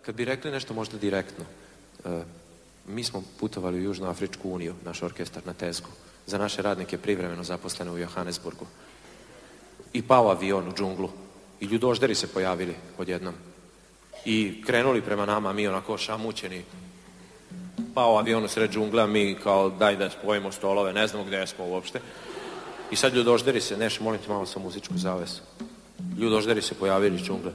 kad bi rekli nešto možda direktno, mi smo putovali u Južnoafričku uniju, naš orkestar na Tezgu, za naše radnike privremeno zaposlene u Johannesburgu. I pao avion u džunglu. I ljudožderi se pojavili odjednom. I krenuli prema nama, mi onako šamućeni. Pao avion u sred džungla, mi kao daj da spojimo stolove, ne znamo gde smo uopšte. I sad ljudožderi se, Neš, molim te malo sa muzičku zavesu. Ljudožderi se pojavili iz džungle.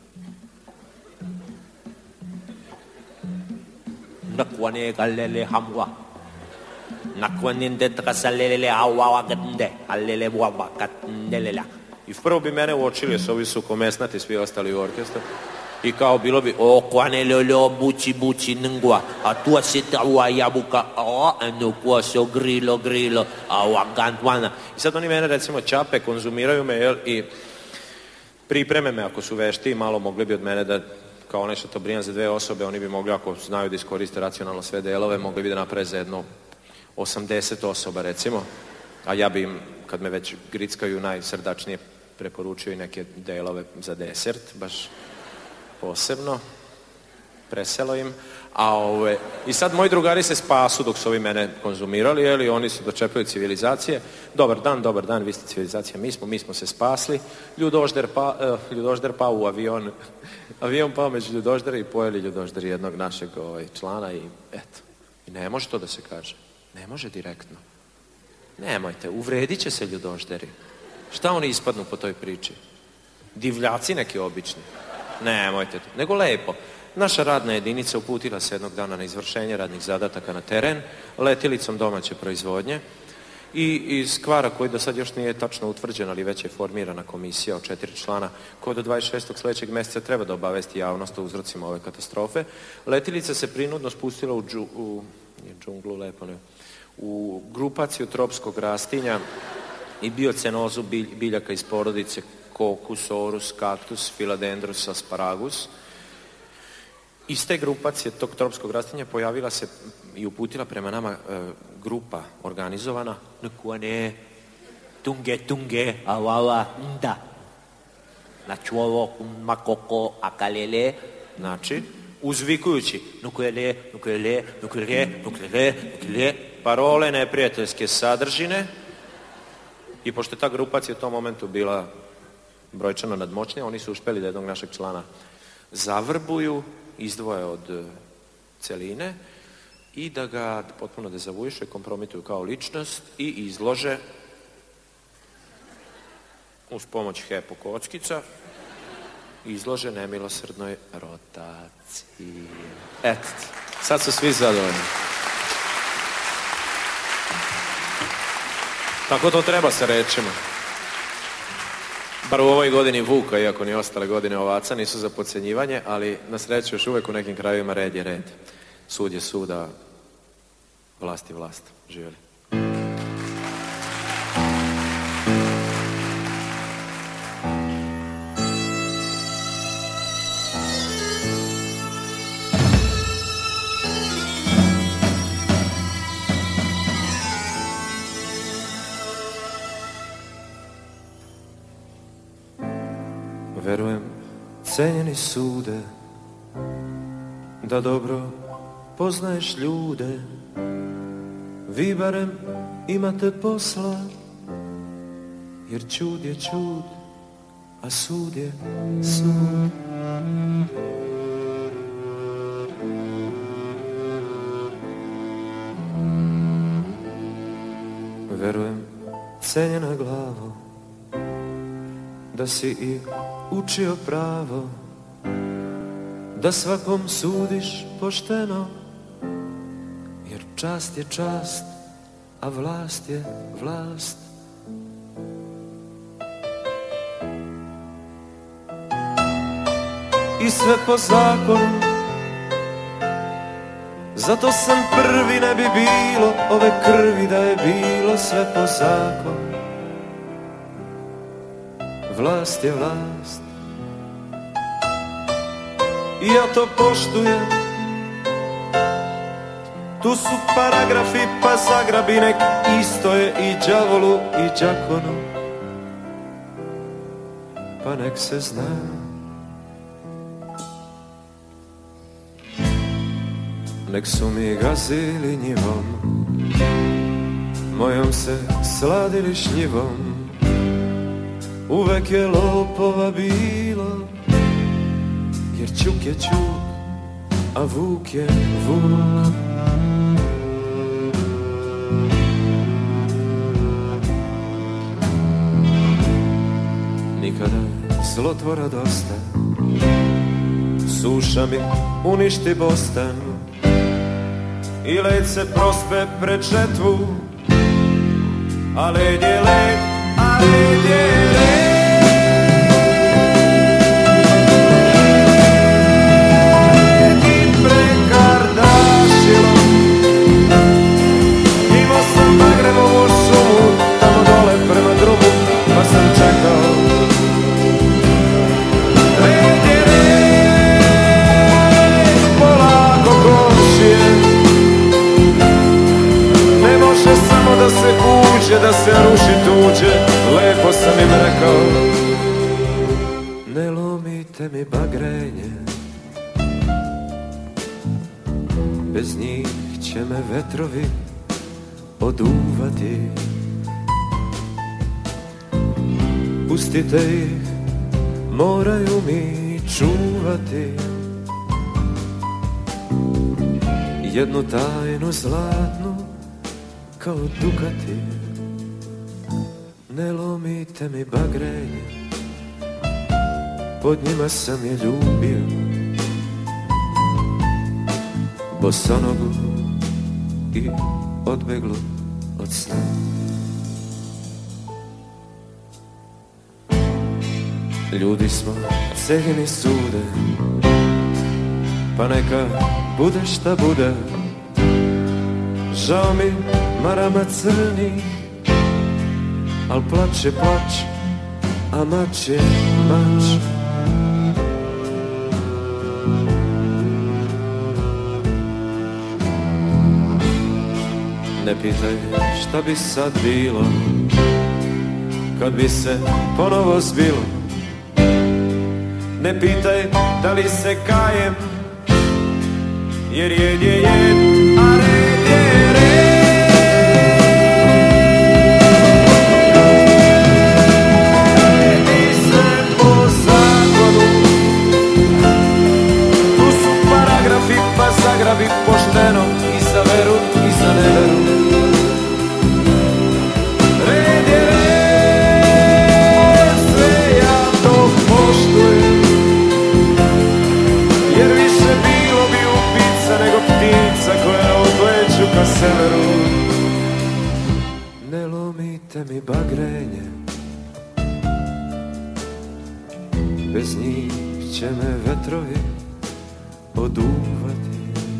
Nakwane galele hamwa. Nakwaninde trasalele awa gande. Alele wawa katndelela. I prvo bi mene uočili, s ovi su komesnati svi ostali u orkestru. I kao bilo bi o kwanelelo buci nngwa. A tua sita wa yabuka no kuaso grilo awa gandwana. I sad oni mene recimo čape, konzumiraju me, jel, i pripreme me ako su vešti i malo mogli bi od mene da kao onaj šatobrijan za 2 osobe, oni bi mogli, ako znaju da iskoriste racionalno sve delove, mogli bi da naprave za jedno 80 osoba recimo, a ja bi im, kad me već grickaju, najsrdačnije preporučio i neke delove za desert, baš posebno, preselo im. I sad moji drugari se spasu dok su ovi mene konzumirali, jeli, oni se dočepaju civilizacije. Dobar dan, vi ste civilizacija, mi smo se spasli. Ljudožder pao u avion. Avion pao među ljudoždere i pojeli ljudožderi jednog našeg člana i eto. I ne može to da se kaže. Ne može direktno. Nemojte, uvredit će se ljudožderi. Šta oni ispadnu po toj priči? Divljaci neki obični. Nemojte to. Nego lepo. Naša radna jedinica uputila se jednog dana na izvršenje radnih zadataka na teren, letilicom domaće proizvodnje i iz kvara koji do sad još nije tačno utvrđen, ali već je formirana komisija od 4 člana koja do 26. sledećeg meseca treba da obavesti javnost o uzrocima ove katastrofe. Letilica se prinudno spustila u grupaciju tropskog rastinja i biocenozu biljaka iz porodice Cocos, Orus, Cactus, Philodendrus, Asparagus. Iz te grupacije tog tropskog rastinja pojavila se i uputila prema nama grupa organizovana Nakwane tunge awawa nda. Načuovo makoko akalele. Znači, uzvikujući nuklele, parole neprijateljske sadržine. I pošto je ta grupacija u tom momentu bila brojčano nadmoćnija, oni su uspeli da jednog našeg člana zavrbuju, izdvoje od celine i da ga potpuno dezavuišu i kompromituju kao ličnost i izlože uz pomoć hepo kockica izlože nemilosrdnoj rotaciji. Eto, sad su svi zadovoljni. Tako to treba sa rečima. Bar u ovoj godini vuka, iako ni ostale godine ovaca, nisu za podcenjivanje, ali na sreću još uvek u nekim krajevima red je red. Sud je sud, a vlast je vlast. Živjeli. Verujem, cenjeni sude, da dobro poznaješ ljude, vi barem imate posla, jer čud je čud, a sud je sud. Verujem, cenjena glavo, da si i učio pravo, da svakom sudiš pošteno, jer čast je čast, a vlast je vlast. I sve po zakonu, zato sam prvi, ne bi bilo ove krvi da je bilo sve po zakonu. Vlast je vlast i ja to poštujem. Tu su paragrafi pa zagrabi, nek isto je i đavolu i đakonu, pa nek se zna. nek su mi gazili njivom, mojom se sladili šljivom. Uvek je lopova bilo, jer ćuk je ćuk, a vuk je vuk. Nikada zlotvora dosta, suša mi uništi bostan i led se prospe pred žetvu, a led je led, a led je led. I prekardašilo, imao sam Bagremovu šumu, tamo dole prema drugu, pa sam čekao. Led je led, polako kočije, ne može samo da se uđe, da se ruši tuđe, lepo sam im rekao. Ne lomite mi bagrenje, bez njih će me vetrovi oduvati. Pustite ih, moraju mi čuvati jednu tajnu zlatnu kao dukati. Ne lomite mi bagrenje, pod njima sam je ljubio, bosonogu i odbeglu od sna. Ljudi smo, celjeni sude, pa neka bude šta bude. Žao mi marama crnih, al plač je plač, a mač je mač. Ne pitaj šta bi sad bilo, kad bi se ponovo zbilo. Ne pitaj da li se kajem, jer jed je jed, a red je red. I sve po zakonu, tu su paragrafi, pa zagrabi pošteno i za veru i za neveru. Red je red, sve ja to poštujem, jer više bilo bi ubica nego ptica koja odleću ka severu. Ne lomite mi bagrenje, bez njih će me vetrovi oduvati.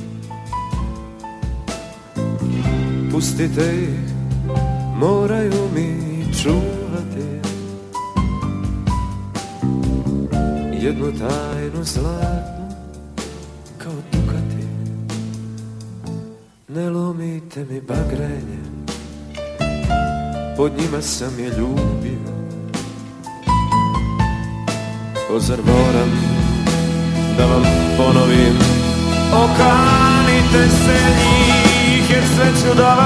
Pustite ih, moraju mi čuvati jednu tajnu zlatnu kao dukati. Ne lomite mi bagrenje, pod njima sam je ljubio. O zar moram da vam ponovim, okanite se njih, jer sve ću da vam